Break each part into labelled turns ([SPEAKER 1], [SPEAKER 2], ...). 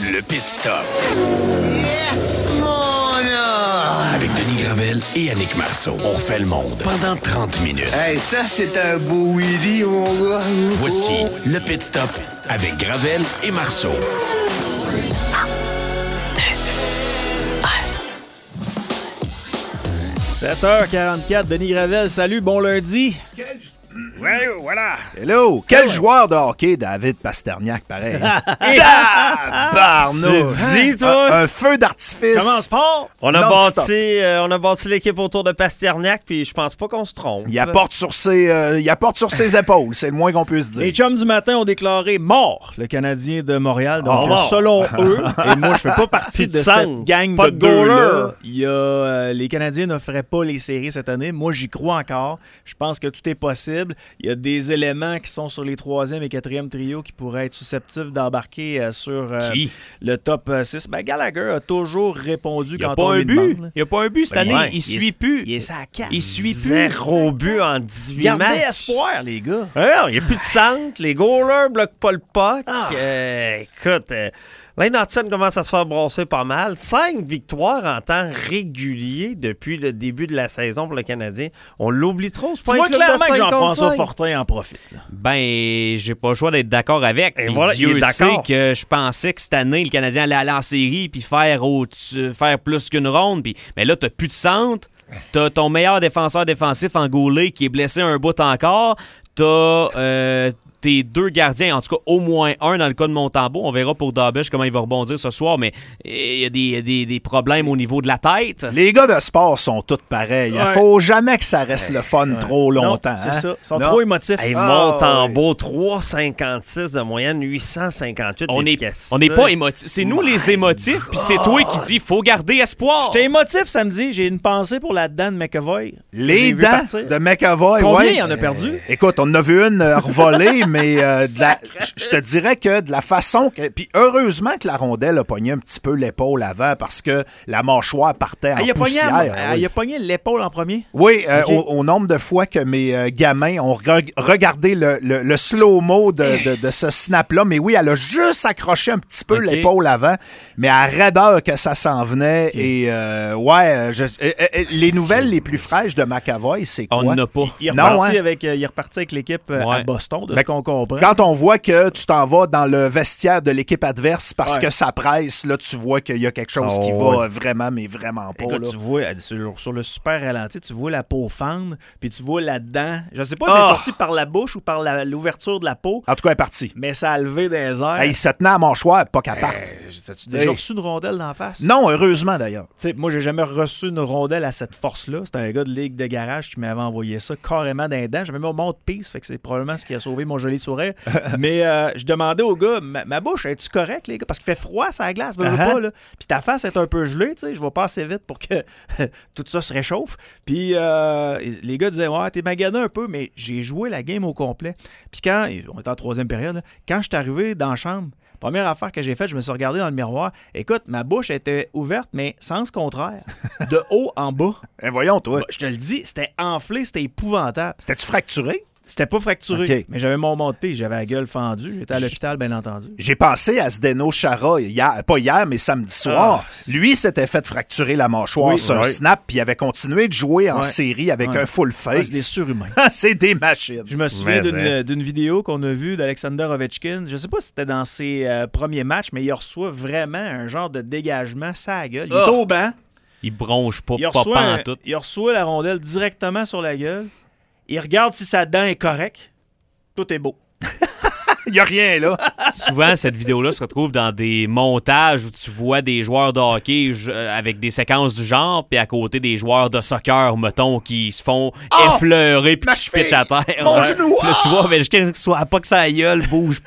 [SPEAKER 1] Le Pit Stop.
[SPEAKER 2] Yes, mon homme!
[SPEAKER 1] Avec Denis Gravel et Annick Marceau. On refait le monde pendant 30 minutes.
[SPEAKER 2] Hey, ça, c'est un beau Willy, mon gars.
[SPEAKER 1] Voici Le Pit Stop avec Gravel et Marceau.
[SPEAKER 3] 7h44, Denis Gravel, salut, bon lundi. Ouais, voilà.
[SPEAKER 4] Hello! Quel joueur de hockey, David Pasternak, pareil. Tabarnouche!
[SPEAKER 5] Tu dis, toi?
[SPEAKER 4] Un feu d'artifice.
[SPEAKER 3] Commence fort.
[SPEAKER 5] On a
[SPEAKER 4] Non-stop.
[SPEAKER 5] bâti l'équipe autour de Pasternak, puis je pense pas qu'on se trompe.
[SPEAKER 4] Il apporte sur ses épaules, c'est le moins qu'on puisse dire.
[SPEAKER 3] Les chums du matin ont déclaré mort le Canadien de Montréal. Donc,
[SPEAKER 5] Mort.
[SPEAKER 3] selon eux, et moi, je fais pas partie
[SPEAKER 5] Petite
[SPEAKER 3] de
[SPEAKER 5] sangle,
[SPEAKER 3] cette gang
[SPEAKER 5] pas
[SPEAKER 3] de
[SPEAKER 5] de goaler.
[SPEAKER 3] deux-là. Il y a, les Canadiens ne feraient pas les séries cette année. Moi, j'y crois encore. Je pense que tout est possible. Il y a des éléments qui sont sur les 3e et 4e trios qui pourraient être susceptibles d'embarquer sur
[SPEAKER 5] Qui?
[SPEAKER 3] le top 6. Ben, Gallagher a toujours répondu
[SPEAKER 5] Il n'y a
[SPEAKER 3] quand
[SPEAKER 5] pas
[SPEAKER 3] on
[SPEAKER 5] un
[SPEAKER 3] lui
[SPEAKER 5] but.
[SPEAKER 3] demande.
[SPEAKER 5] Il n'y a pas un but cette année.
[SPEAKER 3] Ouais,
[SPEAKER 5] Il suit plus.
[SPEAKER 3] Il est sa carte.
[SPEAKER 5] Il suit plus.
[SPEAKER 3] 0
[SPEAKER 5] but en 18
[SPEAKER 3] Gardez
[SPEAKER 5] matchs.
[SPEAKER 3] espoir, les gars.
[SPEAKER 5] Il n'y a plus de centre. Les goalers bloquent pas le puck.
[SPEAKER 3] Ah.
[SPEAKER 5] Écoute, Lane Hudson commence à se faire brosser pas mal. 5 victoires en temps régulier depuis le début de la saison pour le Canadien. On l'oublie trop. C'est
[SPEAKER 3] Tu
[SPEAKER 5] pas
[SPEAKER 3] vois
[SPEAKER 5] un club
[SPEAKER 3] clairement
[SPEAKER 5] de
[SPEAKER 3] que
[SPEAKER 5] 5
[SPEAKER 3] Jean-François
[SPEAKER 5] contre 5.
[SPEAKER 3] Fortin en profite. Là.
[SPEAKER 6] Ben, j'ai pas le choix d'être d'accord avec.
[SPEAKER 5] Et
[SPEAKER 6] Puis
[SPEAKER 5] voilà, il est
[SPEAKER 6] Dieu sait
[SPEAKER 5] d'accord.
[SPEAKER 6] que je pensais que cette année, le Canadien allait aller en série puis faire plus qu'une ronde. Mais là, t'as plus de centre. T'as ton meilleur défenseur défensif en Goulet qui est blessé un bout encore. T'as tes 2 gardiens, en tout cas au moins un dans le cas de Montembeault. On verra pour Dabish comment il va rebondir ce soir, mais il y a des problèmes au niveau de la tête.
[SPEAKER 4] Les gars de sport sont tous pareils. Il
[SPEAKER 3] Ouais.
[SPEAKER 4] faut jamais que ça reste le fun trop longtemps.
[SPEAKER 3] Non, c'est
[SPEAKER 4] hein?
[SPEAKER 3] ça. Ils sont
[SPEAKER 4] Non.
[SPEAKER 3] trop émotifs.
[SPEAKER 5] Hey,
[SPEAKER 4] Ah,
[SPEAKER 5] Montembeault, 3,56 de moyenne, 858
[SPEAKER 6] On
[SPEAKER 5] d'efficacité.
[SPEAKER 6] n'est pas émotifs. C'est nous les émotifs, puis c'est toi qui dis faut garder espoir.
[SPEAKER 3] J'étais émotif samedi. J'ai une pensée pour la dent de McAvoy.
[SPEAKER 4] Les
[SPEAKER 3] J'ai vu
[SPEAKER 4] dents
[SPEAKER 3] partir.
[SPEAKER 4] de McAvoy,
[SPEAKER 3] Combien
[SPEAKER 4] ouais.
[SPEAKER 3] il en a perdu?
[SPEAKER 4] Écoute, on en a vu une revolée, mais je te dirais que de la façon que... Puis heureusement que la rondelle a pogné un petit peu l'épaule avant parce que la mâchoire partait en
[SPEAKER 3] Ah, il a pogné,
[SPEAKER 4] poussière. oui.
[SPEAKER 3] il a pogné l'épaule en premier.
[SPEAKER 4] Oui,
[SPEAKER 3] Ok.
[SPEAKER 4] au nombre de fois que mes gamins ont regardé le slow-mo de ce snap-là, mais oui, elle a juste accroché un petit peu
[SPEAKER 6] Ok.
[SPEAKER 4] l'épaule avant, mais à raideur que ça s'en venait. Et les nouvelles les plus fraîches de McAvoy, c'est quoi?
[SPEAKER 6] On n'a pas.
[SPEAKER 3] Il est
[SPEAKER 4] Non,
[SPEAKER 3] reparti,
[SPEAKER 4] hein?
[SPEAKER 3] il est reparti avec l'équipe à
[SPEAKER 6] Ouais.
[SPEAKER 3] Boston, de
[SPEAKER 4] Ben,
[SPEAKER 3] ce qu'on comprend.
[SPEAKER 4] Quand on voit que tu t'en vas dans le vestiaire de l'équipe adverse parce
[SPEAKER 3] Ouais.
[SPEAKER 4] que ça presse, là, tu vois qu'il y a quelque chose qui va vraiment, mais vraiment pas.
[SPEAKER 3] Écoute,
[SPEAKER 4] là.
[SPEAKER 3] tu vois, sur le super ralenti, tu vois la peau fendre, puis tu vois la dent. Je sais pas si
[SPEAKER 4] Ah!
[SPEAKER 3] c'est sorti par la bouche ou par l'ouverture de la peau,
[SPEAKER 4] En tout cas, elle est partie.
[SPEAKER 3] mais ça a levé des airs.
[SPEAKER 4] Il se tenait à mâchoire, pas qu'elle parte.
[SPEAKER 3] As-tu déjà
[SPEAKER 4] Hey.
[SPEAKER 3] reçu une rondelle d'en face?
[SPEAKER 4] Non, heureusement d'ailleurs.
[SPEAKER 3] Tu sais, moi, j'ai jamais reçu une rondelle à cette force-là. C'était un gars de ligue de garage qui m'avait envoyé ça carrément dans les dents. J'avais mis au mouthpiece, fait que c'est probablement ce qui a sauvé mon joli sourire. Mais je demandais au gars, ma bouche, es-tu correct, les gars? Parce qu'il fait froid sur la glace, veux pas, là. Puis ta face est un peu gelée, tu sais. Je vais pas assez vite pour que tout ça se réchauffe. Puis les gars disaient, ouais, t'es magané un peu, mais j'ai joué la game au complet. Puis quand, on était en 3e période, là, quand je suis arrivé dans la chambre, première affaire que j'ai faite, je me suis regardé dans le miroir. Écoute, ma bouche était ouverte, mais sens contraire. De haut en bas.
[SPEAKER 4] Voyons, toi.
[SPEAKER 3] Bah, je te le dis, c'était enflé, c'était épouvantable.
[SPEAKER 4] C'était-tu fracturé?
[SPEAKER 3] C'était pas fracturé,
[SPEAKER 4] Ok.
[SPEAKER 3] mais j'avais mon mont-de-pied, j'avais la gueule fendue. J'étais à l'hôpital, bien entendu.
[SPEAKER 4] J'ai pensé à Zdeno Chara, pas hier, mais samedi soir. Lui s'était fait fracturer la mâchoire
[SPEAKER 3] Oui,
[SPEAKER 4] sur un
[SPEAKER 3] ouais.
[SPEAKER 4] snap, puis il avait continué de jouer en
[SPEAKER 3] Ouais.
[SPEAKER 4] série avec
[SPEAKER 3] Ouais.
[SPEAKER 4] un full
[SPEAKER 3] Ah,
[SPEAKER 4] face.
[SPEAKER 3] c'est des surhumains.
[SPEAKER 4] C'est des machines.
[SPEAKER 3] Je me souviens
[SPEAKER 5] Mais,
[SPEAKER 3] d'une vidéo qu'on a vue d'Alexander Ovechkin. Je sais pas si c'était dans ses premiers matchs, mais il reçoit vraiment un genre de dégagement, ça la gueule. Il est au banc.
[SPEAKER 6] Il bronche pas,
[SPEAKER 3] Il
[SPEAKER 6] pas
[SPEAKER 3] reçoit,
[SPEAKER 6] en tout.
[SPEAKER 3] il reçoit la rondelle directement sur la gueule. Il regarde si sa dent est correcte. Tout est beau.
[SPEAKER 4] Il n'y a rien, là.
[SPEAKER 6] Souvent, cette vidéo-là se retrouve dans des montages où tu vois des joueurs de hockey avec des séquences du genre, puis à côté des joueurs de soccer, mettons, qui se font effleurer puis
[SPEAKER 4] ma
[SPEAKER 6] qui se pitchent à terre.
[SPEAKER 4] Mon genou!
[SPEAKER 6] Puis là, tu vois, mais je soit pas que ça gueule, bouge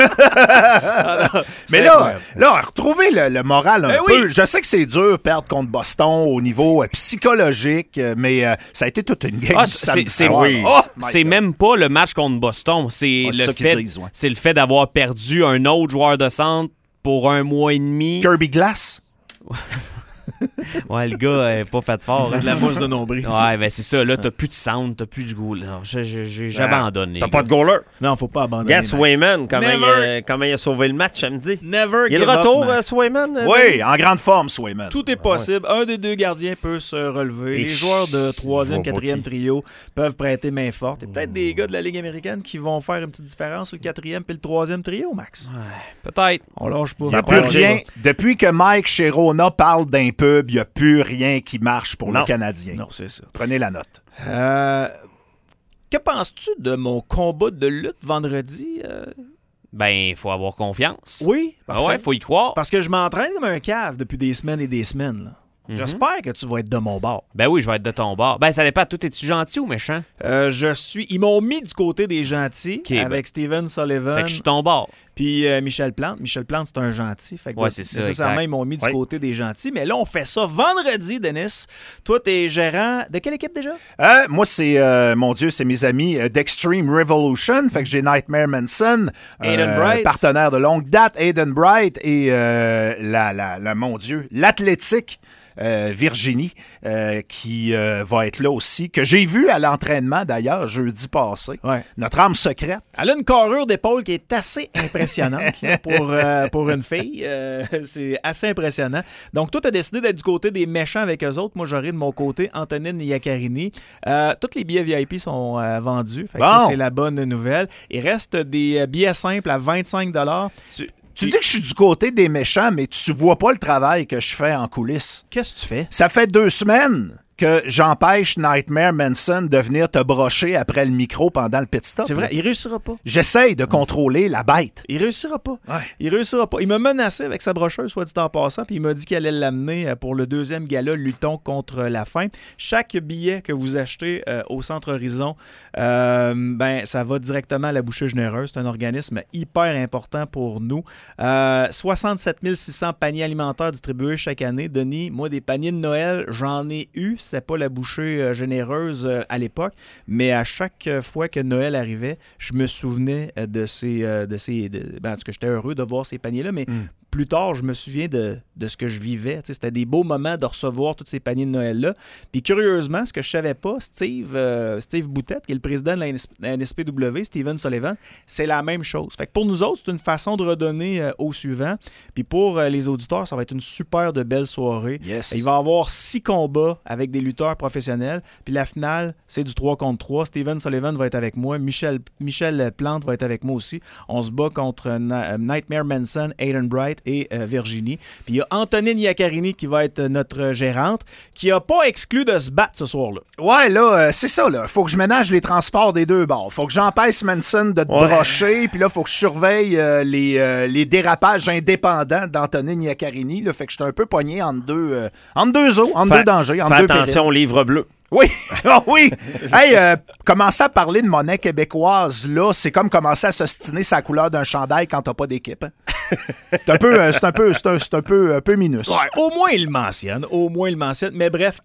[SPEAKER 6] pas.
[SPEAKER 4] Mais là, retrouver le moral un
[SPEAKER 3] Ben
[SPEAKER 4] peu.
[SPEAKER 3] oui.
[SPEAKER 4] Je sais que c'est dur perdre contre Boston au niveau psychologique, mais ça a été toute une game
[SPEAKER 6] Ah,
[SPEAKER 4] du samedi
[SPEAKER 6] c'est
[SPEAKER 4] soir.
[SPEAKER 6] oui.
[SPEAKER 4] Oh, my
[SPEAKER 6] C'est
[SPEAKER 4] God.
[SPEAKER 6] même pas le match contre Boston. C'est
[SPEAKER 4] c'est ça
[SPEAKER 6] le
[SPEAKER 4] qu'ils
[SPEAKER 6] fait,
[SPEAKER 4] disent, ouais.
[SPEAKER 6] c'est le fait d'avoir perdu un autre joueur de centre pour 1 mois et demi.
[SPEAKER 4] Kirby Glass.
[SPEAKER 6] Ouais, le gars est pas fait fort.
[SPEAKER 3] De la mousse de nombril.
[SPEAKER 6] Ouais, ben c'est ça. Là, t'as plus de sound, t'as plus de goût. Non, j'abandonne.
[SPEAKER 5] T'as pas de goaler.
[SPEAKER 3] Non, faut pas abandonner.
[SPEAKER 5] Guess
[SPEAKER 3] Max.
[SPEAKER 5] Swayman,
[SPEAKER 3] Never.
[SPEAKER 5] comment il a sauvé le match samedi.
[SPEAKER 3] Never
[SPEAKER 5] Il est
[SPEAKER 3] give
[SPEAKER 5] de
[SPEAKER 3] up,
[SPEAKER 5] retour,
[SPEAKER 3] Max.
[SPEAKER 5] Swayman?
[SPEAKER 4] Oui, en grande forme, Swayman.
[SPEAKER 3] Tout est possible. Un des deux gardiens peut se relever.
[SPEAKER 5] Et
[SPEAKER 3] Les joueurs de 3e,
[SPEAKER 5] je vois pas
[SPEAKER 3] 4e
[SPEAKER 5] qui.
[SPEAKER 3] trio peuvent prêter main forte. Et peut-être des gars de la Ligue américaine qui vont faire une petite différence sur le 4e et le 3e trio, Max.
[SPEAKER 6] Peut-être.
[SPEAKER 3] On lâche pas.
[SPEAKER 4] Il n'y a
[SPEAKER 3] On
[SPEAKER 4] plus
[SPEAKER 3] lâche
[SPEAKER 4] rien.
[SPEAKER 3] pas.
[SPEAKER 4] Depuis que Mike Sherona parle d'un pub, il n'y a plus rien qui marche pour
[SPEAKER 5] Non.
[SPEAKER 4] le Canadien.
[SPEAKER 3] Non, c'est ça.
[SPEAKER 4] Prenez la note.
[SPEAKER 3] Que penses-tu de mon combat de lutte vendredi?
[SPEAKER 6] Ben, il faut avoir confiance.
[SPEAKER 3] Oui,
[SPEAKER 6] Ah
[SPEAKER 3] parfait.
[SPEAKER 6] ouais, faut y croire.
[SPEAKER 3] Parce que je m'entraîne comme un cave depuis des semaines et des semaines. Là. J'espère que tu vas être de mon bord.
[SPEAKER 6] Ben oui, je vais être de ton bord. Ben, ça dépend. Toi, es-tu gentil ou méchant?
[SPEAKER 3] Ils m'ont mis du côté des gentils
[SPEAKER 6] Ok,
[SPEAKER 3] avec Steven Sullivan.
[SPEAKER 6] Fait que je suis ton bord.
[SPEAKER 3] Puis Michel Plante. Michel Plante, c'est un gentil. Fait que
[SPEAKER 6] Ouais, c'est ça,
[SPEAKER 3] nécessairement,
[SPEAKER 6] exact.
[SPEAKER 3] ils m'ont mis du
[SPEAKER 5] Ouais.
[SPEAKER 3] côté des gentils. Mais là, on fait ça vendredi, Denis. Toi, t'es gérant de quelle équipe déjà?
[SPEAKER 4] Moi, mon Dieu, c'est mes amis d'Extreme Revolution. Fait que j'ai Nightmare Manson,
[SPEAKER 3] Aiden Bright.
[SPEAKER 4] partenaire de longue date, Aiden Bright, et mon Dieu, l'athlétique Virginie, qui va être là aussi, que j'ai vu à l'entraînement d'ailleurs jeudi passé.
[SPEAKER 3] Ouais.
[SPEAKER 4] Notre âme secrète.
[SPEAKER 3] Elle a une carrure d'épaule qui est assez impressionnante là, pour une fille. C'est assez impressionnant. Donc, toi, tu as décidé d'être du côté des méchants avec eux autres. Moi, j'aurai de mon côté Antonine Iaccarini. Tous les billets VIP sont vendus. Fait que ça,
[SPEAKER 4] Bon.
[SPEAKER 3] c'est la bonne nouvelle. Il reste des billets simples à 25
[SPEAKER 4] Tu dis que je suis du côté des méchants, mais tu vois pas le travail que je fais en coulisses.
[SPEAKER 3] Qu'est-ce que tu fais?
[SPEAKER 4] Ça fait 2 semaines que j'empêche Nightmare Manson de venir te brocher après le micro pendant le pit stop.
[SPEAKER 3] C'est vrai,
[SPEAKER 4] là.
[SPEAKER 3] il réussira pas.
[SPEAKER 4] J'essaye de contrôler la bête.
[SPEAKER 3] Il réussira pas.
[SPEAKER 4] Ouais.
[SPEAKER 3] Il réussira pas. Il m'a menacé avec sa brocheuse, soit dit en passant, puis il m'a dit qu'il allait l'amener pour le 2e gala Luttons contre la faim. Chaque billet que vous achetez au Centre Horizon, ça va directement à la Bouchée Généreuse. C'est un organisme hyper important pour nous. 67 600 paniers alimentaires distribués chaque année. Denis, moi, des paniers de Noël, j'en ai eu. C'était pas la Bouchée Généreuse à l'époque, mais à chaque fois que Noël arrivait, je me souvenais parce que j'étais heureux de voir ces paniers-là, mais plus tard, je me souviens de ce que je vivais. Tu sais, c'était des beaux moments de recevoir tous ces paniers de Noël-là. Puis curieusement, ce que je savais pas, Steve Boutette, qui est le président de la NSPW, Steven Sullivan, c'est la même chose. Fait que pour nous autres, c'est une façon de redonner au suivant. Puis pour les auditeurs, ça va être une super de belle soirée.
[SPEAKER 4] Yes.
[SPEAKER 3] Il va y avoir 6 combats avec des lutteurs professionnels. Puis la finale, c'est du 3 contre 3. Steven Sullivan va être avec moi. Michel Plante va être avec moi aussi. On se bat contre Nightmare Manson, Aiden Bright et Virginie. Puis il y a Antonine Iaccarini qui va être notre gérante, qui n'a pas exclu de se battre ce soir-là.
[SPEAKER 4] Ouais, là, c'est ça, là. Faut que je ménage les transports des deux bords. Faut que j'empêche Manson de te brocher, puis là, faut que je surveille les dérapages indépendants d'Antonine Iaccarini. Là, fait que je suis un peu pogné entre deux eaux, entre deux dangers, entre
[SPEAKER 5] Fais
[SPEAKER 4] deux périls.
[SPEAKER 5] attention au livre bleu.
[SPEAKER 4] Oui, ah oui. Hey, commencer à parler de monnaie québécoise, là, c'est comme commencer à s'ostiner sa couleur d'un chandail quand t'as pas d'équipe. Hein. C'est un peu minus.
[SPEAKER 3] Ouais, au moins, il le mentionne. Mais bref,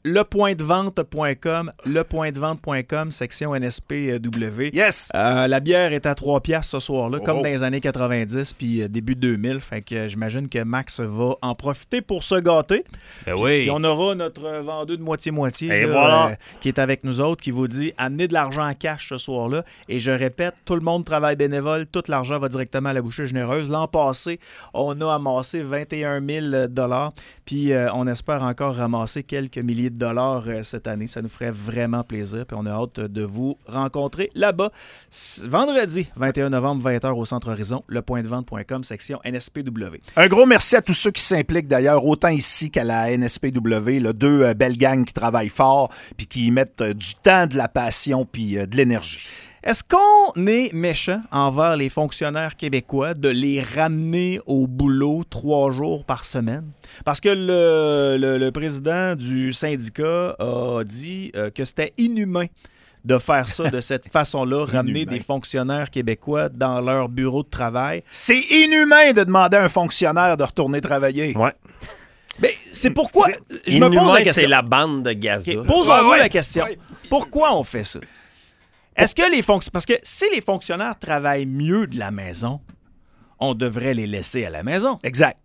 [SPEAKER 3] lepointdevente.com, section NSPW.
[SPEAKER 4] Yes.
[SPEAKER 3] La bière est à 3 piastres ce soir-là, comme
[SPEAKER 4] Oh.
[SPEAKER 3] dans les années 90 puis début 2000. Fait que j'imagine que Max va en profiter pour se gâter.
[SPEAKER 6] Ben oui.
[SPEAKER 3] Puis on aura notre vendeur de moitié-moitié
[SPEAKER 5] Et
[SPEAKER 3] là,
[SPEAKER 5] voilà.
[SPEAKER 3] qui est avec nous autres, qui vous dit amenez de l'argent en cash ce soir-là. Et je répète, tout le monde travaille bénévole, tout l'argent va directement à la Bouchée Généreuse. L'an passé, on a amassé 21 000 $, puis on espère encore ramasser quelques milliers de dollars cette année. Ça nous ferait vraiment plaisir, puis on a hâte de vous rencontrer là-bas. Vendredi, 21 novembre, 20h au Centre Horizon, lepointdevente.com, section NSPW.
[SPEAKER 4] Un gros merci à tous ceux qui s'impliquent d'ailleurs, autant ici qu'à la NSPW, là, 2 belles gangs qui travaillent fort puis qui y mettent du temps, de la passion puis de l'énergie.
[SPEAKER 3] Est-ce qu'on est méchant envers les fonctionnaires québécois de les ramener au boulot 3 jours par semaine? Parce que le président du syndicat a dit que c'était inhumain de faire ça de cette façon-là, ramener des fonctionnaires québécois dans leur bureau de travail.
[SPEAKER 4] C'est inhumain de demander à un fonctionnaire de retourner travailler.
[SPEAKER 5] Ouais.
[SPEAKER 3] Mais c'est pourquoi... Je me pose
[SPEAKER 5] Inhumain,
[SPEAKER 3] la question.
[SPEAKER 5] c'est la bande de Gaza.
[SPEAKER 3] OK, posons-nous
[SPEAKER 4] Ouais.
[SPEAKER 3] la question. Pourquoi on fait ça? Est-ce que les fonctionnaires... Parce que si les fonctionnaires travaillent mieux de la maison, on devrait les laisser à la maison.
[SPEAKER 4] Exact.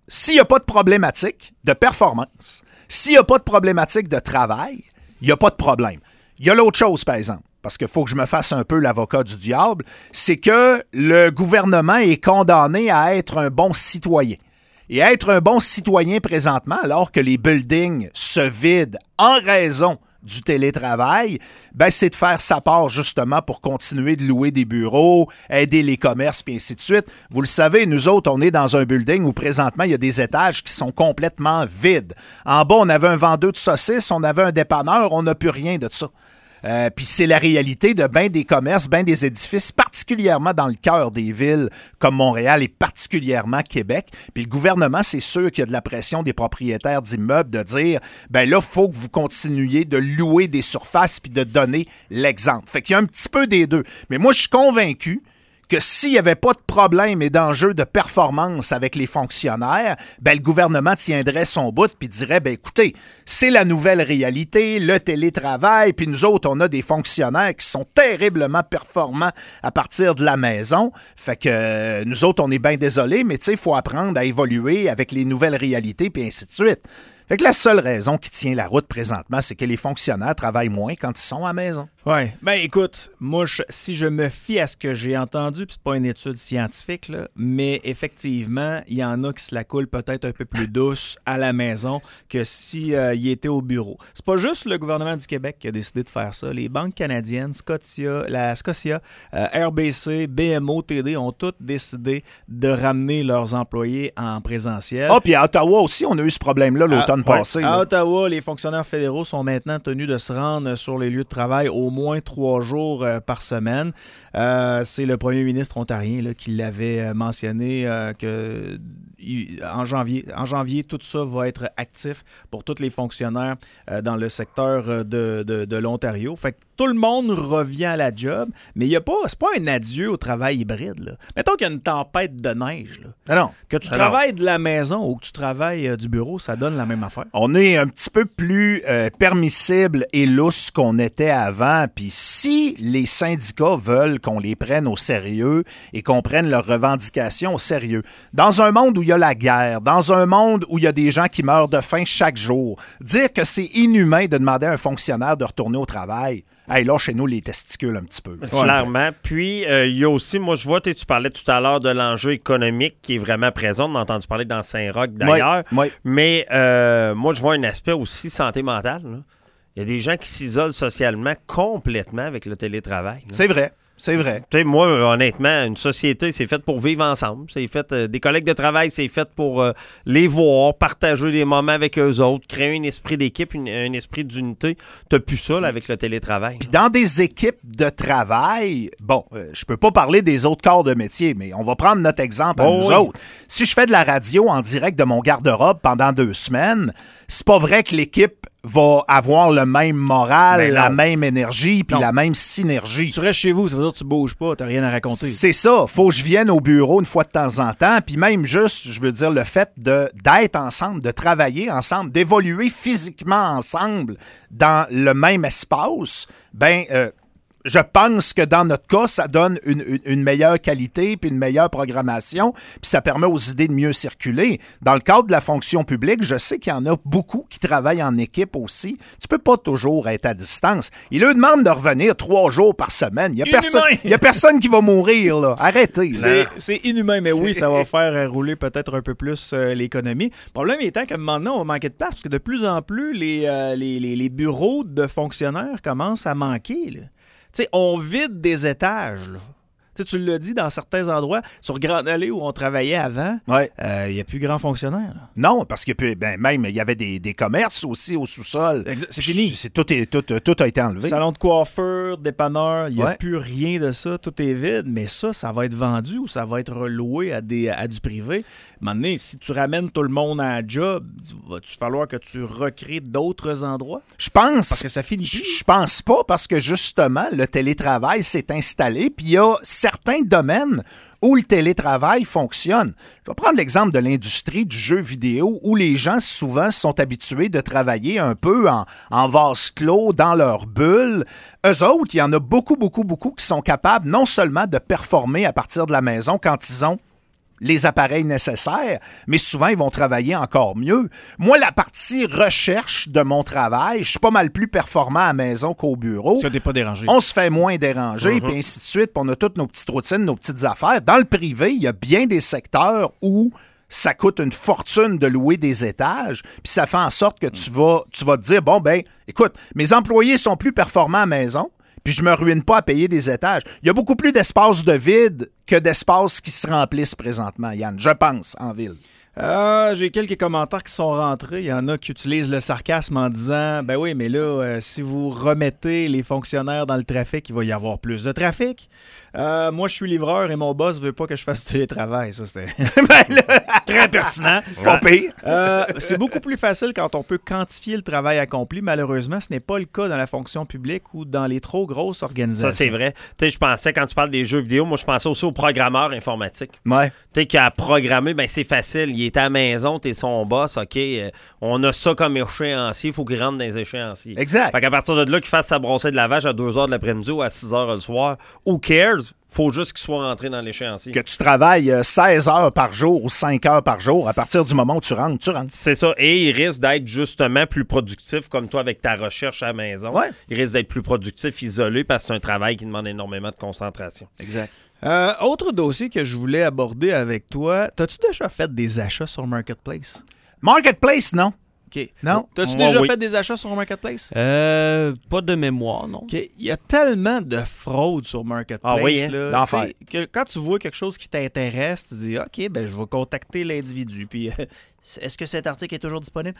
[SPEAKER 4] s'il n'y a pas de problématique de performance, s'il n'y a pas de problématique de travail, il n'y a pas de problème. Il y a l'autre chose, par exemple, parce qu'il faut que je me fasse un peu l'avocat du diable, c'est que le gouvernement est condamné à être un bon citoyen. Et être un bon citoyen présentement, alors que les buildings se vident en raison du télétravail, ben c'est de faire sa part justement pour continuer de louer des bureaux, aider les commerces, puis ainsi de suite. Vous le savez, nous autres, on est dans un building où présentement, il y a des étages qui sont complètement vides. En bas, on avait un vendeur de saucisses, on avait un dépanneur, on n'a plus rien de ça. Puis c'est la réalité de bien des commerces, bien des édifices, particulièrement dans le cœur des villes comme Montréal et particulièrement Québec. Puis le gouvernement, c'est sûr qu'il y a de la pression des propriétaires d'immeubles de dire, ben là, il faut que vous continuiez de louer des surfaces puis de donner l'exemple. Fait qu'il y a un petit peu des deux. Mais moi, je suis convaincu que s'il n'y avait pas de problème et d'enjeu de performance avec les fonctionnaires, ben le gouvernement tiendrait son bout puis dirait, ben écoutez, c'est la nouvelle réalité, le télétravail, puis nous autres, on a des fonctionnaires qui sont terriblement performants à partir de la maison. Fait que nous autres, on est bien désolés, mais tu sais, il faut apprendre à évoluer avec les nouvelles réalités puis ainsi de suite. Fait que la seule raison qui tient la route présentement, c'est que les fonctionnaires travaillent moins quand ils sont à la maison.
[SPEAKER 3] Oui. Ben écoute, moi, si je me fie à ce que j'ai entendu, puis c'est pas une étude scientifique, là, mais effectivement, il y en a qui se la coulent peut-être un peu plus douce à la maison que si il était au bureau. C'est pas juste le gouvernement du Québec qui a décidé de faire ça. Les banques canadiennes, la Scotia, RBC, BMO, TD ont toutes décidé de ramener leurs employés en présentiel.
[SPEAKER 4] Ah, puis à Ottawa aussi, on a eu ce problème-là l'automne passé.
[SPEAKER 3] À Ottawa, les fonctionnaires fédéraux sont maintenant tenus de se rendre sur les lieux de travail au moins 3 jours par semaine. C'est le premier ministre ontarien là, qui l'avait mentionné que en janvier, tout ça va être actif pour tous les fonctionnaires dans le secteur de l'Ontario. Fait que tout le monde revient à la job, mais c'est pas un adieu au travail hybride. Là. Mettons qu'il y a une tempête de neige. Là.
[SPEAKER 4] Non.
[SPEAKER 3] Que tu travailles de la maison ou que tu travailles du bureau, ça donne la même affaire.
[SPEAKER 4] On est un petit peu plus permissible et lousse qu'on était avant. Puis si les syndicats veulent qu'on les prenne au sérieux et qu'on prenne leurs revendications au sérieux, dans un monde où il y a la guerre, dans un monde où il y a des gens qui meurent de faim chaque jour, dire que c'est inhumain de demander à un fonctionnaire de retourner au travail, hey, là, chez nous, les testicules un petit peu.
[SPEAKER 5] Clairement. Puis, il y a aussi, moi, je vois, tu parlais tout à l'heure de l'enjeu économique qui est vraiment présent. On a entendu parler dans Saint-Roch, d'ailleurs.
[SPEAKER 4] Oui.
[SPEAKER 5] Mais moi, je vois un aspect aussi santé mentale. Là. Il y a des gens qui s'isolent socialement complètement avec le télétravail. Là.
[SPEAKER 4] C'est vrai. C'est vrai.
[SPEAKER 5] Tu sais, moi, honnêtement, une société, c'est fait pour vivre ensemble. C'est fait, des collègues de travail, c'est fait pour les voir, partager des moments avec eux autres, créer un esprit d'équipe, un esprit d'unité. T'as plus ça là, avec le télétravail.
[SPEAKER 4] Puis dans des équipes de travail, bon, je peux pas parler des autres corps de métier, mais on va prendre notre exemple à nous autres. Si je fais de la radio en direct de mon garde-robe pendant 2 semaines, c'est pas vrai que l'équipe va avoir le même moral, la même énergie, puis la même synergie.
[SPEAKER 3] Tu restes chez vous, ça veut dire que tu bouges pas, t'as rien à raconter.
[SPEAKER 4] C'est ça. Faut que je vienne au bureau une fois de temps en temps, puis même juste, je veux dire, le fait d'être ensemble, de travailler ensemble, d'évoluer physiquement ensemble dans le même espace, je pense que dans notre cas, ça donne une meilleure qualité puis une meilleure programmation, puis ça permet aux idées de mieux circuler. Dans le cadre de la fonction publique, je sais qu'il y en a beaucoup qui travaillent en équipe aussi. Tu peux pas toujours être à distance. Il leur demande de revenir 3 jours par semaine. Il y a personne qui va mourir, là. Arrêtez.
[SPEAKER 3] C'est inhumain, mais oui, ça va faire rouler peut-être un peu plus l'économie. Le problème étant qu'à un moment donné, on va manquer de place, parce que de plus en plus, les bureaux de fonctionnaires commencent à manquer, là. T'sais, on vide des étages. Là. Tu l'as dit, dans certains endroits, sur Grande Allée où on travaillait avant, il n'y a plus grand fonctionnaire. Là.
[SPEAKER 4] Non, parce que même il y avait des commerces aussi au sous-sol.
[SPEAKER 3] C'est fini.
[SPEAKER 4] Tout a été enlevé.
[SPEAKER 3] Salon de coiffeur, dépanneur, il n'y a plus rien de ça. Tout est vide. Mais ça va être vendu ou ça va être loué à du privé. À un moment donné, si tu ramènes tout le monde à un job, va-tu falloir que tu recrées d'autres endroits?
[SPEAKER 4] Je pense.
[SPEAKER 3] Parce que ça finit plus.
[SPEAKER 4] Je pense pas, parce que justement, le télétravail s'est installé, puis il y a certains domaines où le télétravail fonctionne. Je vais prendre l'exemple de l'industrie du jeu vidéo, où les gens souvent sont habitués de travailler un peu en vase clos, dans leur bulle. Eux autres, il y en a beaucoup qui sont capables non seulement de performer à partir de la maison quand ils ont les appareils nécessaires, mais souvent, ils vont travailler encore mieux. Moi, la partie recherche de mon travail, je suis pas mal plus performant à la maison qu'au bureau.
[SPEAKER 3] Ça t'es pas dérangé.
[SPEAKER 4] On se fait moins déranger, puis ainsi de suite, puis on a toutes nos petites routines, nos petites affaires. Dans le privé, il y a bien des secteurs où ça coûte une fortune de louer des étages, puis ça fait en sorte que tu vas te dire, bon, ben, écoute, mes employés sont plus performants à la maison, puis je me ruine pas à payer des étages. Il y a beaucoup plus d'espace de vide que d'espace qui se remplissent présentement, Yann, je pense, en ville.
[SPEAKER 3] J'ai quelques commentaires qui sont rentrés. Il y en a qui utilisent le sarcasme en disant « Ben oui, mais là, si vous remettez les fonctionnaires dans le trafic, il va y avoir plus de trafic. Moi, je suis livreur et mon boss veut pas que je fasse du télétravail. » Ça, c'est très pertinent.
[SPEAKER 4] Pas pire.
[SPEAKER 3] C'est beaucoup plus facile quand on peut quantifier le travail accompli. Malheureusement, ce n'est pas le cas dans la fonction publique ou dans les trop grosses organisations.
[SPEAKER 5] Ça, c'est vrai. Tu sais, je pensais, quand tu parles des jeux vidéo, moi, je pensais aussi aux programmeurs informatiques.
[SPEAKER 4] Ouais.
[SPEAKER 5] Tu sais, qu'à programmer, ben c'est facile. Il est à la maison, t'es son boss, OK, on a ça comme échéancier, il faut qu'il rentre dans les échéanciers.
[SPEAKER 4] Exact.
[SPEAKER 5] Fait qu'à partir de là, qu'il fasse sa brossée de lavage à 2h de l'après-midi ou à 6h le soir, who cares? Faut juste qu'il soit rentré dans l'échéancier.
[SPEAKER 4] Que tu travailles 16 heures par jour ou 5 heures par jour, à partir du moment où tu rentres, tu rentres.
[SPEAKER 5] C'est ça. Et il risque d'être justement plus productif, comme toi avec ta recherche à la maison.
[SPEAKER 4] Ouais.
[SPEAKER 5] Il risque d'être plus productif, isolé, parce que c'est un travail qui demande énormément de concentration.
[SPEAKER 4] Exact.
[SPEAKER 3] Autre dossier que je voulais aborder avec toi, t'as-tu déjà fait des achats sur Marketplace?
[SPEAKER 4] Marketplace, non.
[SPEAKER 3] OK.
[SPEAKER 4] Non.
[SPEAKER 3] T'as-tu
[SPEAKER 5] Moi,
[SPEAKER 3] déjà
[SPEAKER 5] oui.
[SPEAKER 3] fait des achats sur Marketplace?
[SPEAKER 6] Pas de mémoire, non.
[SPEAKER 3] OK. Il y a tellement de fraude sur Marketplace.
[SPEAKER 5] Ah oui, hein?
[SPEAKER 3] Là,
[SPEAKER 4] L'enfer.
[SPEAKER 3] que quand tu vois quelque chose qui t'intéresse, tu dis OK, ben je vais contacter l'individu. Puis est-ce que cet article est toujours disponible?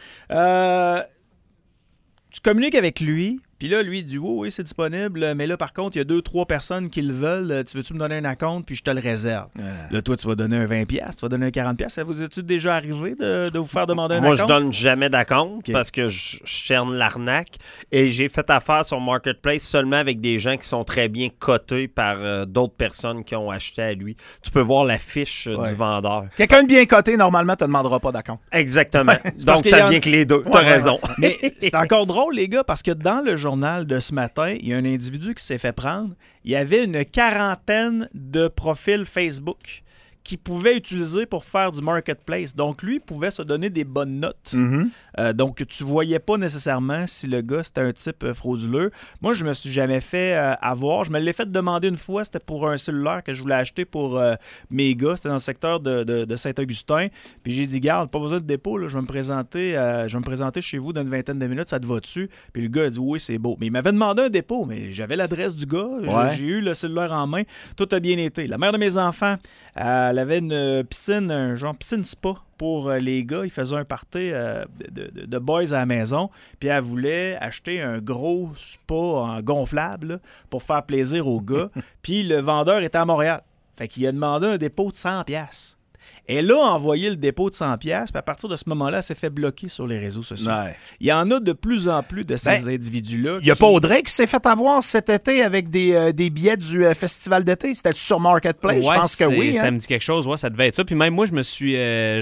[SPEAKER 3] Tu communiques avec lui, puis là, lui, il dit oui, c'est disponible, mais là, par contre, il y a 2-3 personnes qui le veulent. Tu veux-tu me donner un acompte, puis je te le réserve. Là, toi, tu vas donner un 20$, tu vas donner un 40$. Ça vous est-tu déjà arrivé de vous faire demander un
[SPEAKER 5] Moi,
[SPEAKER 3] acompte?
[SPEAKER 5] je donne jamais d'acompte
[SPEAKER 3] OK.
[SPEAKER 5] parce que je cerne l'arnaque. Et j'ai fait affaire sur Marketplace seulement avec des gens qui sont très bien cotés par d'autres personnes qui ont acheté à lui. Tu peux voir la fiche
[SPEAKER 3] Ouais.
[SPEAKER 5] du vendeur.
[SPEAKER 4] Quelqu'un de bien coté, normalement, ne te demandera pas d'acompte.
[SPEAKER 5] Exactement.
[SPEAKER 3] parce
[SPEAKER 5] Donc,
[SPEAKER 3] qu'il y
[SPEAKER 5] ça
[SPEAKER 3] en-
[SPEAKER 5] vient que les deux. T'as raison.
[SPEAKER 3] Mais c'est encore drôle, les gars, parce que dans le journal de ce matin, il y a un individu qui s'est fait prendre. Il y avait une 40aine de profils Facebook qu'il pouvait utiliser pour faire du marketplace. Donc, lui, il pouvait se donner des bonnes notes. Donc, tu voyais pas nécessairement si le gars, c'était un type frauduleux. Moi, je me suis jamais fait avoir. Je me l'ai fait demander une fois. C'était pour un cellulaire que je voulais acheter pour mes gars. C'était dans le secteur de Saint-Augustin. Puis j'ai dit, garde, pas besoin de dépôt. Là. Je vais me présenter chez vous dans une vingtaine de minutes. Ça te va dessus? Puis le gars a dit, oui, c'est beau. Mais il m'avait demandé un dépôt. Mais j'avais l'adresse du gars.
[SPEAKER 4] Ouais.
[SPEAKER 3] J'ai eu le cellulaire en main. Tout a bien été. La mère de mes enfants, elle avait une piscine, un genre piscine spa pour les gars. Ils faisaient un party de boys à la maison. Puis elle voulait acheter un gros spa en gonflable là, pour faire plaisir aux gars. Puis le vendeur était à Montréal. Fait qu'il a demandé un dépôt de 100$. Elle a envoyé le dépôt de 100$, puis à partir de ce moment-là, elle s'est fait bloquer sur les réseaux sociaux.
[SPEAKER 4] Ouais.
[SPEAKER 3] Il y en a de plus en plus de ces individus-là.
[SPEAKER 4] Il n'y a pas Audrey qui s'est fait avoir cet été avec des billets du festival d'été? C'était-tu sur Marketplace? Je pense que oui.
[SPEAKER 6] Ça
[SPEAKER 4] Hein?
[SPEAKER 6] me dit quelque chose, ouais, ça devait être ça. Puis même moi, je me suis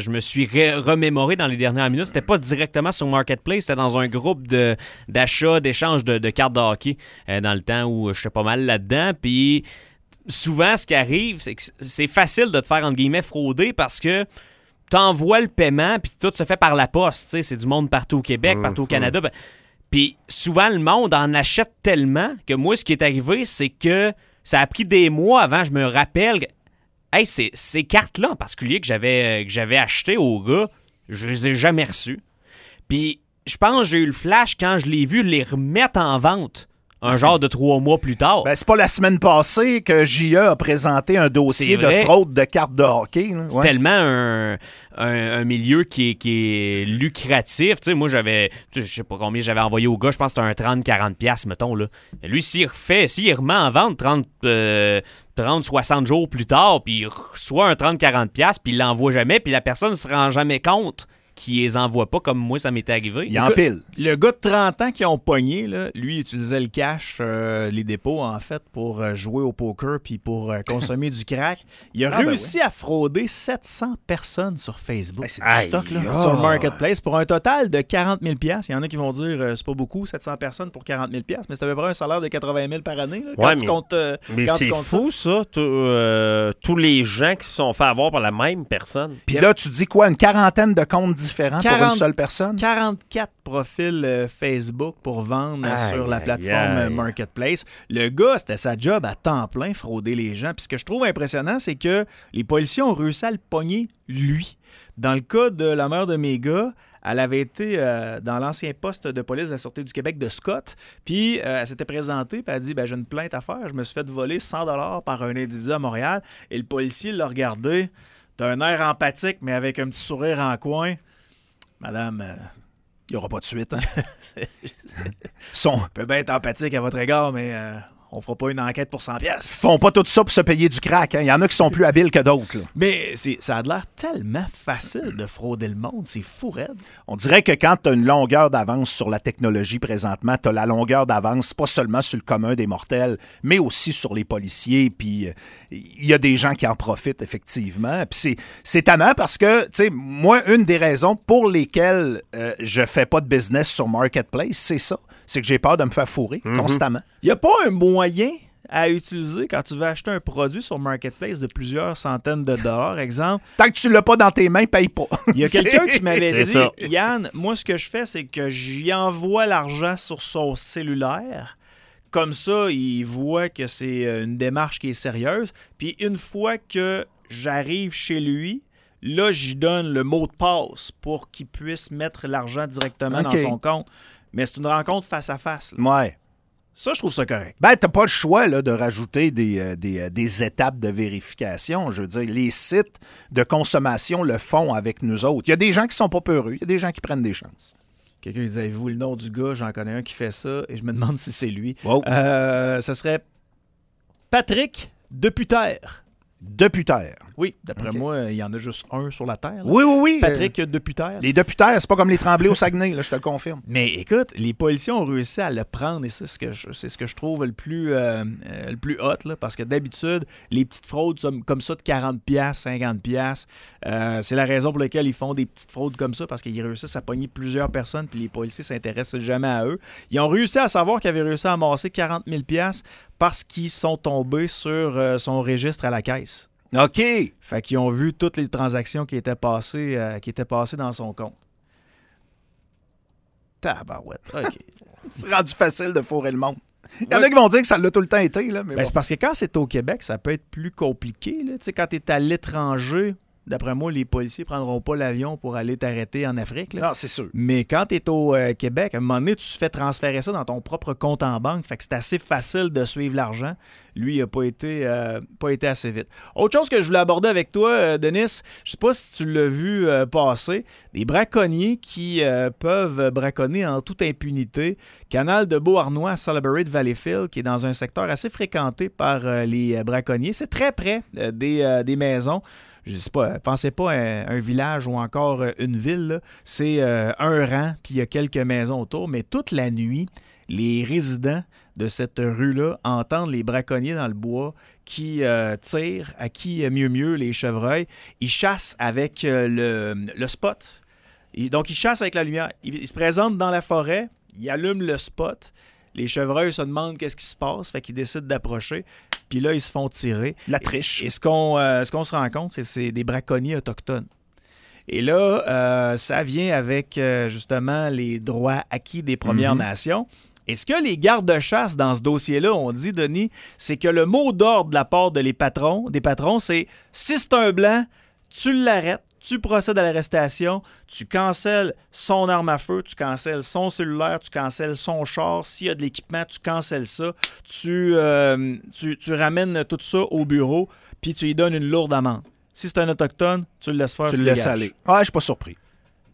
[SPEAKER 6] remémoré dans les dernières minutes. C'était pas directement sur Marketplace, c'était dans un groupe d'achat, d'échange de cartes de hockey dans le temps où j'étais pas mal là-dedans. Puis souvent, ce qui arrive, c'est que c'est facile de te faire, entre guillemets, frauder parce que t'envoies le paiement, puis tout se fait par la poste. Tu sais, c'est du monde partout au Québec, partout au Canada. Puis souvent, le monde en achète tellement que moi, ce qui est arrivé, c'est que ça a pris des mois avant, je me rappelle, hey, ces cartes-là en particulier que j'avais achetées au gars, je les ai jamais reçues. Puis je pense que j'ai eu le flash quand je l'ai vu les remettre en vente. Un genre de 3 mois plus tard.
[SPEAKER 4] Ben, c'est pas la semaine passée que J.E. a présenté un dossier
[SPEAKER 6] C'est vrai.
[SPEAKER 4] de fraude de cartes de hockey. Là.
[SPEAKER 6] C'est
[SPEAKER 4] Ouais.
[SPEAKER 6] tellement un milieu qui est lucratif. Tu sais, moi, je sais pas combien j'avais envoyé au gars. Je pense que c'était un 30-40$, mettons. Là. Lui, s'il remet en vente 30-60 jours plus tard, puis il reçoit un 30-40$, puis il l'envoie jamais, puis la personne ne se rend jamais compte qui les envoient pas, comme moi, ça m'était arrivé.
[SPEAKER 4] Il empile.
[SPEAKER 3] Le gars de 30 ans qui ont pogné, là, lui, il utilisait le cash, les dépôts, en fait, pour jouer au poker puis pour consommer du crack. Il a réussi à frauder 700 personnes sur Facebook.
[SPEAKER 4] C'est du stock, là.
[SPEAKER 3] Sur Marketplace pour un total de 40 000 $. Il y en a qui vont dire c'est pas beaucoup, 700 personnes pour 40 000 $, mais c'est à peu près un salaire de 80 000 par année. Là, quand tu comptes,
[SPEAKER 5] mais c'est fou, ça. Tous les gens qui se sont fait avoir par la même personne.
[SPEAKER 4] Puis là, tu dis quoi? Une quarantaine de comptes différents pour une seule personne?
[SPEAKER 3] 44 profils Facebook pour vendre sur la plateforme Marketplace. Le gars, c'était sa job à temps plein, frauder les gens. Puis ce que je trouve impressionnant, c'est que les policiers ont réussi à le pogner, lui. Dans le cas de la mère de mes gars, elle avait été dans l'ancien poste de police de la Sûreté du Québec de Scott, puis elle s'était présentée, puis elle a dit « j'ai une plainte à faire, je me suis fait voler 100 $ par un individu à Montréal. » Et le policier l'a regardé d'un air empathique, mais avec un petit sourire en coin. « Madame, il n'y aura pas de suite. Hein? On peut bien être empathique à votre égard, mais on fera pas une enquête pour 100 $. »
[SPEAKER 4] Ils font pas tout ça pour se payer du crack. Hein? Il y en a qui sont plus habiles que d'autres. Là.
[SPEAKER 3] Mais ça a l'air tellement facile de frauder le monde. C'est fou, raide.
[SPEAKER 4] On dirait que quand tu as une longueur d'avance sur la technologie présentement, tu as la longueur d'avance pas seulement sur le commun des mortels, mais aussi sur les policiers. Puis il y a des gens qui en profitent, effectivement. Puis c'est tannant parce que, tu sais, moi, une des raisons pour lesquelles je fais pas de business sur Marketplace, c'est ça. C'est que j'ai peur de me faire fourrer constamment.
[SPEAKER 3] Il n'y a pas un moyen à utiliser quand tu veux acheter un produit sur Marketplace de plusieurs centaines de dollars, exemple.
[SPEAKER 4] Tant que tu l'as pas dans tes mains, paye pas.
[SPEAKER 3] Il y a quelqu'un qui m'avait dit,
[SPEAKER 5] ça.
[SPEAKER 3] Yann, moi, ce que je fais, c'est que j'y envoie l'argent sur son cellulaire. Comme ça, il voit que c'est une démarche qui est sérieuse. Puis une fois que j'arrive chez lui, là, j'y donne le mot de passe pour qu'il puisse mettre l'argent directement dans son compte. Mais c'est une rencontre face à face. Là.
[SPEAKER 4] Ouais.
[SPEAKER 3] Ça, je trouve ça correct.
[SPEAKER 4] Ben, t'as pas le choix là, de rajouter des étapes de vérification. Je veux dire, les sites de consommation le font avec nous autres. Il y a des gens qui sont pas peureux. Il y a des gens qui prennent des chances.
[SPEAKER 3] Quelqu'un disait, avez-vous le nom du gars? J'en connais un qui fait ça et je me demande si c'est lui.
[SPEAKER 4] Wow.
[SPEAKER 3] Ce serait Patrick Deputer.
[SPEAKER 4] Deputer.
[SPEAKER 3] Oui, d'après moi, il y en a juste un sur la Terre. Là.
[SPEAKER 4] Oui.
[SPEAKER 3] Patrick Deputer.
[SPEAKER 4] Les Deputer, c'est pas comme les Tremblay au Saguenay, là, je te le confirme.
[SPEAKER 3] Mais écoute, les policiers ont réussi à le prendre et c'est ce que je trouve le plus hot, là, parce que d'habitude, les petites fraudes comme ça de 40$, 50$, c'est la raison pour laquelle ils font des petites fraudes comme ça, parce qu'ils réussissent à pogner plusieurs personnes puis les policiers s'intéressent jamais à eux. Ils ont réussi à savoir qu'ils avaient réussi à amasser 40 000$ parce qu'ils sont tombés sur son registre à la caisse.
[SPEAKER 4] OK.
[SPEAKER 3] Fait qu'ils ont vu toutes les transactions qui étaient passées dans son compte. Tabarouette. OK.
[SPEAKER 4] C'est rendu facile de fourrer le monde. Il y en a qui vont dire que ça l'a tout le temps été. Là, mais
[SPEAKER 3] c'est parce que quand c'est au Québec, ça peut être plus compliqué. Là. Quand tu es à l'étranger, d'après moi, les policiers ne prendront pas l'avion pour aller t'arrêter en Afrique. Là.
[SPEAKER 4] Non, c'est sûr.
[SPEAKER 3] Mais quand tu es au Québec, à un moment donné, tu fais transférer ça dans ton propre compte en banque. Fait que c'est assez facile de suivre l'argent. Lui, il n'a pas été assez vite. Autre chose que je voulais aborder avec toi, Denis, je sais pas si tu l'as vu passer, des braconniers qui peuvent braconner en toute impunité. Canal de Beauharnois à Salisbury de Valleyfield, qui est dans un secteur assez fréquenté par les braconniers. C'est très près des maisons. Je sais pas, pensez pas à un village ou encore une ville. Là. C'est un rang, puis il y a quelques maisons autour. Mais toute la nuit, les résidents de cette rue-là entendent les braconniers dans le bois qui tirent à qui mieux les chevreuils. Ils chassent avec le spot. Donc, ils chassent avec la lumière. Ils se présentent dans la forêt, ils allument le spot. Les chevreuils se demandent qu'est-ce qui se passe, fait qu'ils décident d'approcher. Puis là, ils se font tirer.
[SPEAKER 4] La triche.
[SPEAKER 3] Et ce qu'on se rend compte, c'est des braconniers autochtones. Et là, ça vient avec justement les droits acquis des Premières Nations. Et ce que les gardes-chasse dans ce dossier-là ont dit, Denis, c'est que le mot d'ordre de la part des patrons, c'est « si c'est un blanc, tu l'arrêtes, tu procèdes à l'arrestation, tu cancelles son arme à feu, tu cancelles son cellulaire, tu cancelles son char, s'il y a de l'équipement, tu cancelles ça, tu ramènes tout ça au bureau, puis tu lui donnes une lourde amende. Si c'est un autochtone, tu le laisses faire.
[SPEAKER 4] Tu le laisses aller. Ah, je suis pas surpris.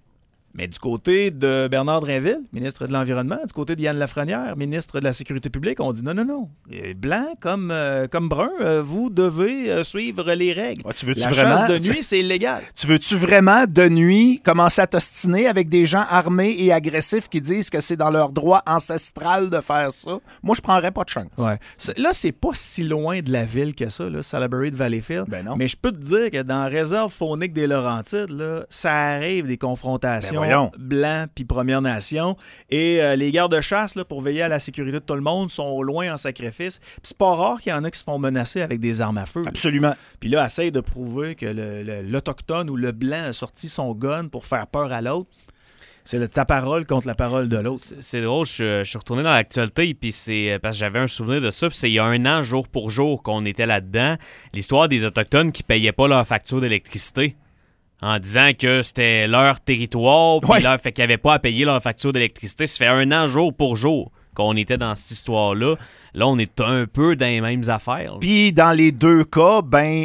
[SPEAKER 3] Mais du côté de Bernard Drinville, ministre de l'Environnement, du côté de Yann Lafrenière, ministre de la Sécurité publique, on dit non. Blanc comme brun, vous devez suivre les règles.
[SPEAKER 4] Ah, tu veux-tu
[SPEAKER 3] la
[SPEAKER 4] vraiment-
[SPEAKER 3] chasse de nuit, c'est illégal.
[SPEAKER 4] Tu veux-tu vraiment, de nuit, commencer à t'ostiner avec des gens armés et agressifs qui disent que c'est dans leur droit ancestral de faire ça? Moi, je prendrais pas de chance.
[SPEAKER 3] Ouais. Là, c'est pas si loin de la ville que ça, là, Salaberry de Valleyfield.
[SPEAKER 4] Ben non.
[SPEAKER 3] Mais je peux te dire que dans la réserve faunique des Laurentides, là, ça arrive des confrontations
[SPEAKER 4] Ben voyons.
[SPEAKER 3] blancs puis Premières Nations. Et les gardes-chasse, là, pour veiller à la sécurité de tout le monde, sont au loin en sacrifice. Puis c'est pas rare qu'il y en a qui se font menacer avec des armes à feu.
[SPEAKER 4] Absolument.
[SPEAKER 3] Puis là, essaye de prouver que l'Autochtone ou le Blanc a sorti son gun pour faire peur à l'autre. C'est ta parole contre la parole de l'autre.
[SPEAKER 6] C'est drôle, je suis retourné dans l'actualité, puis c'est parce que j'avais un souvenir de ça, puis c'est il y a un an, jour pour jour, qu'on était là-dedans. L'histoire des Autochtones qui payaient pas leur facture d'électricité en disant que c'était leur territoire, puis
[SPEAKER 4] Ouais.
[SPEAKER 6] fait qu'ils n'avaient pas à payer leur facture d'électricité. Ça fait un an, jour pour jour, qu'on était dans cette histoire-là. Là, on est un peu dans les mêmes affaires.
[SPEAKER 4] Puis dans les deux cas,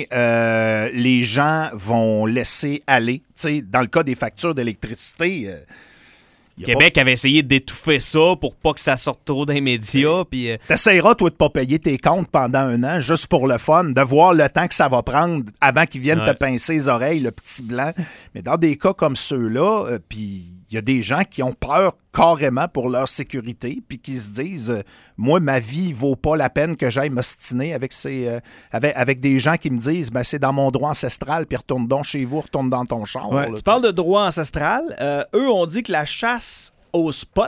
[SPEAKER 4] les gens vont laisser aller. Tu sais, dans le cas des factures d'électricité, y a
[SPEAKER 6] Québec avait essayé d'étouffer ça pour pas que ça sorte trop dans les médias, puis
[SPEAKER 4] t'essaieras, toi, de pas payer tes comptes pendant un an, juste pour le fun, de voir le temps que ça va prendre avant qu'ils viennent te pincer les oreilles, le petit blanc. Mais dans des cas comme ceux-là, puis il y a des gens qui ont peur carrément pour leur sécurité, puis qui se disent moi, ma vie vaut pas la peine que j'aille m'ostiner avec avec des gens qui me disent c'est dans mon droit ancestral, puis retourne donc chez vous, retourne dans ton char.
[SPEAKER 3] Ouais,
[SPEAKER 4] là,
[SPEAKER 3] tu parles de droit ancestral. Eux ont dit que la chasse au spot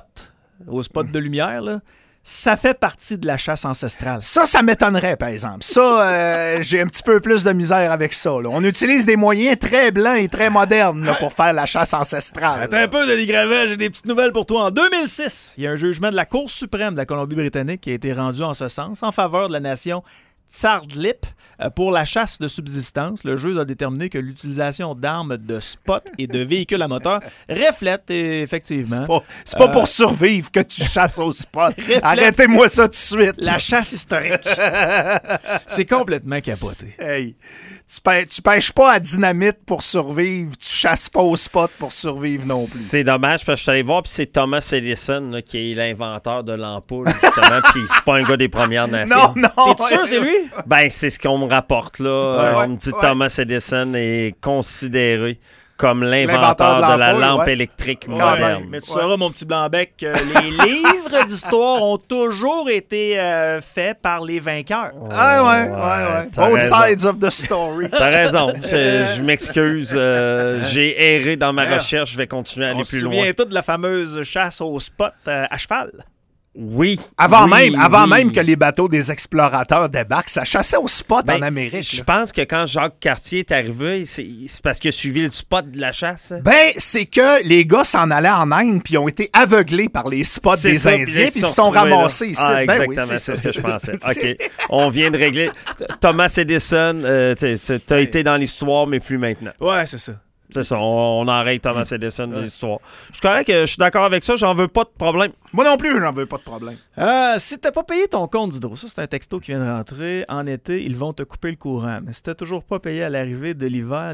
[SPEAKER 3] de lumière, là, ça fait partie de la chasse ancestrale.
[SPEAKER 4] Ça m'étonnerait, par exemple. Ça, j'ai un petit peu plus de misère avec ça. Là. On utilise des moyens très blancs et très modernes là, pour faire la chasse ancestrale.
[SPEAKER 3] Attends un peu, Denis Gravel, j'ai des petites nouvelles pour toi. En 2006, il y a un jugement de la Cour suprême de la Colombie-Britannique qui a été rendu en ce sens, en faveur de la nation Tsardlip pour la chasse de subsistance. Le juge a déterminé que l'utilisation d'armes de spot et de véhicules à moteur reflète effectivement
[SPEAKER 4] C'est pas pour survivre que tu chasses au spot. Arrêtez-moi ça tout de suite.
[SPEAKER 3] la chasse historique. C'est complètement capoté.
[SPEAKER 4] Hey, tu pêches pas à dynamite pour survivre, tu chasses pas au spot pour survivre non plus.
[SPEAKER 5] C'est dommage parce que je suis allé voir, puis c'est Thomas Edison là, qui est l'inventeur de l'ampoule, justement, puis c'est pas un gars des Premières Nations.
[SPEAKER 4] Non.
[SPEAKER 3] T'es sûr c'est lui?
[SPEAKER 5] Ben, c'est ce qu'on me rapporte, là.
[SPEAKER 4] Ouais,
[SPEAKER 5] On me dit
[SPEAKER 4] ouais.
[SPEAKER 5] Thomas Edison est considéré comme l'inventeur
[SPEAKER 4] L'inventeur de
[SPEAKER 5] de la
[SPEAKER 4] l'ampoule,
[SPEAKER 5] lampe
[SPEAKER 4] ouais.
[SPEAKER 5] électrique
[SPEAKER 3] Ouais,
[SPEAKER 5] moderne.
[SPEAKER 3] mais tu sauras, mon petit Blanc-Bec, que les livres d'histoire ont toujours été faits par les vainqueurs.
[SPEAKER 4] Ouais.
[SPEAKER 5] t'as
[SPEAKER 4] Both
[SPEAKER 5] raison.
[SPEAKER 4] sides of the story.
[SPEAKER 5] T'as raison. Je m'excuse. J'ai erré dans ma recherche. Je vais continuer à aller
[SPEAKER 3] On se
[SPEAKER 5] plus loin.
[SPEAKER 3] souvient tous de la fameuse chasse au spot à cheval.
[SPEAKER 5] Oui.
[SPEAKER 4] Avant
[SPEAKER 5] Oui.
[SPEAKER 4] même que les bateaux des explorateurs débarquent, ça chassait au spot
[SPEAKER 5] Ben,
[SPEAKER 4] en Amérique.
[SPEAKER 5] Je
[SPEAKER 4] là.
[SPEAKER 5] pense que quand Jacques Cartier est arrivé, c'est parce qu'il a suivi le spot de la chasse.
[SPEAKER 4] C'est que les gars s'en allaient en Inde puis ont été aveuglés par les spots
[SPEAKER 5] C'est
[SPEAKER 4] des
[SPEAKER 5] ça, puis
[SPEAKER 4] Indiens
[SPEAKER 5] là,
[SPEAKER 4] puis ils se sont
[SPEAKER 5] retrouvés,
[SPEAKER 4] ramassés
[SPEAKER 5] là.
[SPEAKER 4] ici.
[SPEAKER 5] Ah,
[SPEAKER 4] Ben
[SPEAKER 5] exactement,
[SPEAKER 4] oui,
[SPEAKER 5] c'est ce que je pensais.
[SPEAKER 4] c'est-
[SPEAKER 5] OK. On vient de régler. Thomas Edison, t'as été dans l'histoire, mais plus maintenant.
[SPEAKER 3] Ouais, c'est ça.
[SPEAKER 5] C'est ça, on arrête Thomas Edison de l'histoire. Je suis correct, je suis d'accord avec ça, j'en veux pas de problème.
[SPEAKER 4] Moi non plus, j'en veux pas de problème.
[SPEAKER 3] Si t'as pas payé ton compte d'hydro, ça c'est un texto qui vient de rentrer, en été, ils vont te couper le courant. Mais si t'as toujours pas payé à l'arrivée de l'hiver,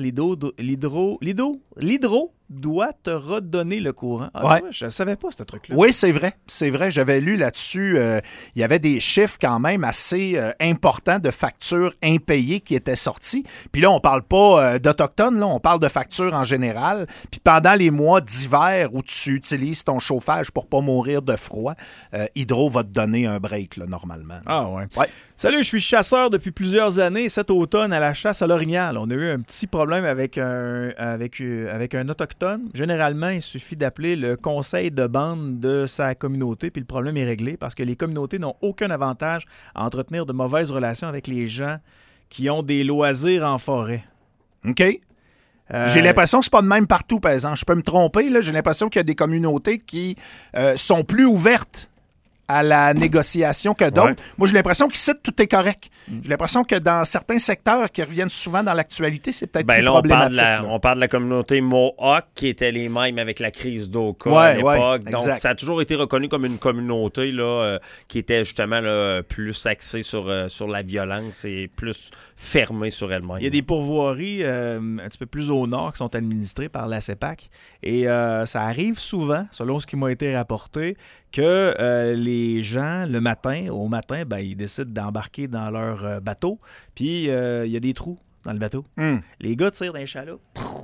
[SPEAKER 3] l'hydro doit te redonner le courant. Ah,
[SPEAKER 4] Ouais.
[SPEAKER 3] tu vois, je savais pas ce truc-là.
[SPEAKER 4] Oui, c'est vrai. C'est vrai. J'avais lu là-dessus, il y avait des chiffres quand même assez importants de factures impayées qui étaient sorties. Puis là, on parle pas d'Autochtones, là, on parle de factures en général. Puis pendant les mois d'hiver où tu utilises ton chauffage pour pas mourir de froid, Hydro va te donner un break, là, normalement.
[SPEAKER 3] Ah ouais.
[SPEAKER 4] Ouais.
[SPEAKER 3] Salut, je suis chasseur depuis plusieurs années. Cet automne, à la chasse à l'orignal, on a eu un petit problème avec un autochtone. Généralement, il suffit d'appeler le conseil de bande de sa communauté, puis le problème est réglé parce que les communautés n'ont aucun avantage à entretenir de mauvaises relations avec les gens qui ont des loisirs en forêt.
[SPEAKER 4] OK? J'ai l'impression que c'est pas de même partout, par exemple. Je peux me tromper, là. J'ai l'impression qu'il y a des communautés qui sont plus ouvertes à la négociation que d'autres.
[SPEAKER 5] Ouais.
[SPEAKER 4] Moi, j'ai l'impression qu'ici, tout est correct. J'ai l'impression que dans certains secteurs qui reviennent souvent dans l'actualité, c'est peut-être plus
[SPEAKER 5] Là,
[SPEAKER 4] problématique.
[SPEAKER 5] on parle de la communauté Mohawk qui était les mêmes avec la crise d'Oka
[SPEAKER 4] Ouais,
[SPEAKER 5] à l'époque.
[SPEAKER 4] ouais,
[SPEAKER 5] Donc,
[SPEAKER 4] exact.
[SPEAKER 5] ça a toujours été reconnu comme une communauté là, qui était justement là, plus axée sur la violence et plus fermée sur elle-même.
[SPEAKER 3] Il y a des pourvoiries un petit peu plus au nord qui sont administrées par la CEPAC. Et ça arrive souvent, selon ce qui m'a été rapporté, que les gens, au matin, ils décident d'embarquer dans leur bateau. Puis il y a des trous dans le bateau. Les gars tirent d'un chaloupe.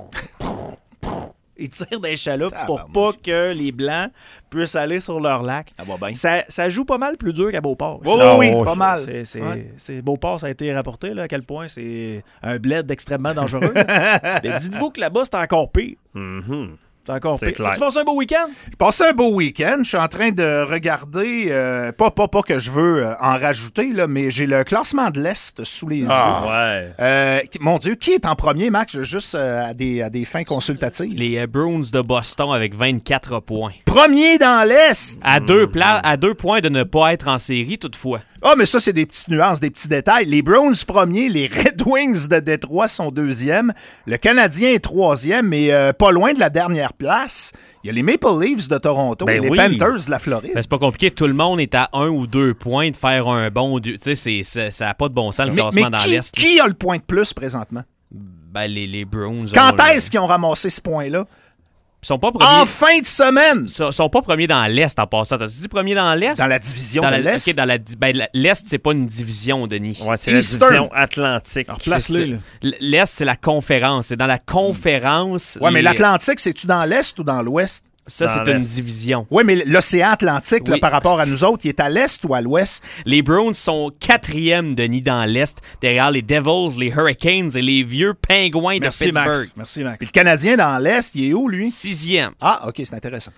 [SPEAKER 3] Ils tirent des chaloupes pour pas que les Blancs puissent aller sur leur lac.
[SPEAKER 4] Ça va bien.
[SPEAKER 3] Ça joue pas mal plus dur qu'à Beauport.
[SPEAKER 4] Oui, pas mal.
[SPEAKER 3] Beauport, ça a été rapporté là, à quel point c'est un bled extrêmement dangereux. Mais dites-vous que là-bas, c'est encore pire.
[SPEAKER 5] Mhm.
[SPEAKER 3] C'est encore
[SPEAKER 5] C'est
[SPEAKER 3] pire.
[SPEAKER 5] clair.
[SPEAKER 3] Tu passes un beau week-end?
[SPEAKER 4] Je passais un beau week-end. Je suis en train de regarder, pas que je veux en rajouter, là, mais j'ai le classement de l'Est sous les yeux.
[SPEAKER 5] Ouais.
[SPEAKER 4] Mon Dieu, qui est en premier, Max? Juste à des fins consultatives.
[SPEAKER 6] Les Bruins de Boston avec 24 points.
[SPEAKER 4] Premier dans l'Est!
[SPEAKER 6] À 2 points de ne pas être en série, toutefois.
[SPEAKER 4] Ah, mais ça, c'est des petites nuances, des petits détails. Les Browns premiers, les Red Wings de Détroit sont deuxième. Le Canadien est troisième, mais pas loin de la dernière place. Il y a les Maple Leafs de Toronto et les Panthers de la Floride.
[SPEAKER 6] Ben, c'est pas compliqué. Tout le monde est à 1 ou 2 points de faire un bon... Tu sais, ça n'a pas de bon sens, le classement dans l'Est.
[SPEAKER 4] Qui a le point de plus présentement?
[SPEAKER 6] Ben, les Bruins...
[SPEAKER 4] Quand est-ce qu'ils ont ramassé ce point-là?
[SPEAKER 6] Ils sont pas premiers...
[SPEAKER 4] En fin de semaine!
[SPEAKER 6] Ils sont pas premiers dans l'Est en passant. T'as-tu dit premier dans l'Est?
[SPEAKER 4] Dans la division de l'Est?
[SPEAKER 6] OK, l'Est, c'est pas une division, Denis.
[SPEAKER 5] Ouais, c'est la division Atlantique.
[SPEAKER 3] Alors, place-le.
[SPEAKER 6] L'Est, c'est la conférence. C'est dans la conférence...
[SPEAKER 4] Ouais, mais l'Atlantique, c'est-tu dans l'Est ou dans l'Ouest?
[SPEAKER 6] Ça,
[SPEAKER 5] dans
[SPEAKER 6] c'est une
[SPEAKER 5] l'Est.
[SPEAKER 6] division.
[SPEAKER 4] Oui, mais l'océan Atlantique, là,
[SPEAKER 6] Oui.
[SPEAKER 4] par rapport à nous autres, il est à l'Est ou à l'Ouest?
[SPEAKER 6] Les Browns sont 4e, Denis, dans l'Est, derrière les Devils, les Hurricanes et les vieux Pingouins de
[SPEAKER 3] Merci,
[SPEAKER 6] Pittsburgh.
[SPEAKER 3] Max. Merci, Max.
[SPEAKER 4] Puis le Canadien dans l'Est, il est où, lui?
[SPEAKER 6] 6e.
[SPEAKER 4] Ah, OK, c'est intéressant.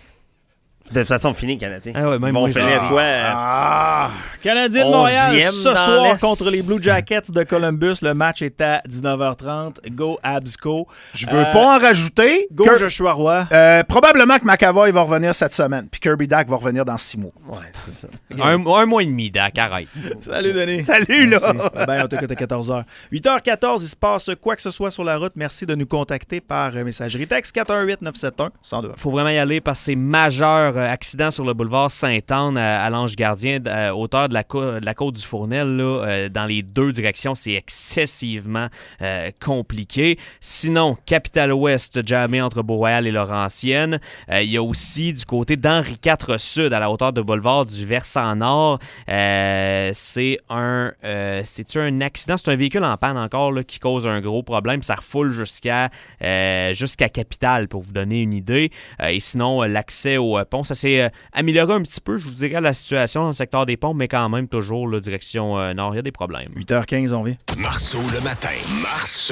[SPEAKER 5] De toute façon, fini, Canadien.
[SPEAKER 6] Ah ouais, même
[SPEAKER 5] bon,
[SPEAKER 6] moi,
[SPEAKER 5] fallait
[SPEAKER 6] j'ai dit.
[SPEAKER 5] quoi?
[SPEAKER 3] Canadien de Montréal,
[SPEAKER 5] 11e
[SPEAKER 3] ce
[SPEAKER 5] dans
[SPEAKER 3] soir
[SPEAKER 5] l'Est.
[SPEAKER 3] contre les Blue Jackets de Columbus. Le match est à 19h30. Go Habsco.
[SPEAKER 4] Je veux pas en rajouter.
[SPEAKER 3] Go Joshua Roy.
[SPEAKER 4] Probablement que McAvoy va revenir cette semaine, puis Kirby Dack va revenir dans 6 mois.
[SPEAKER 5] Ouais, c'est ça.
[SPEAKER 6] Un mois et demi, Dak, arrête.
[SPEAKER 3] Salut, Denis.
[SPEAKER 4] Salut, là!
[SPEAKER 3] Ben, on t'écoute à 14h. 8h14, il se passe quoi que ce soit sur la route. Merci de nous contacter par messagerie texte 418-971-1002.
[SPEAKER 6] Faut vraiment y aller parce que c'est majeur. Accident sur le boulevard Sainte-Anne à l'Ange-Gardien, hauteur de la côte du Fournel. Là, dans les deux directions, c'est excessivement compliqué. Sinon, Capitale-Ouest, jamais entre Beau-Royal et Laurentienne. Il y a aussi du côté d'Henri IV Sud, à la hauteur de boulevard du Versant Nord. C'est un accident? C'est un véhicule en panne encore là, qui cause un gros problème. Ça refoule jusqu'à Capitale, pour vous donner une idée. Et sinon, l'accès au pont, ça s'est amélioré un petit peu, je vous dirais, la situation dans le secteur des ponts, mais quand même toujours, là, direction nord, il y a des problèmes.
[SPEAKER 3] 8h15, on vient.
[SPEAKER 1] Marceau le matin. Marceau.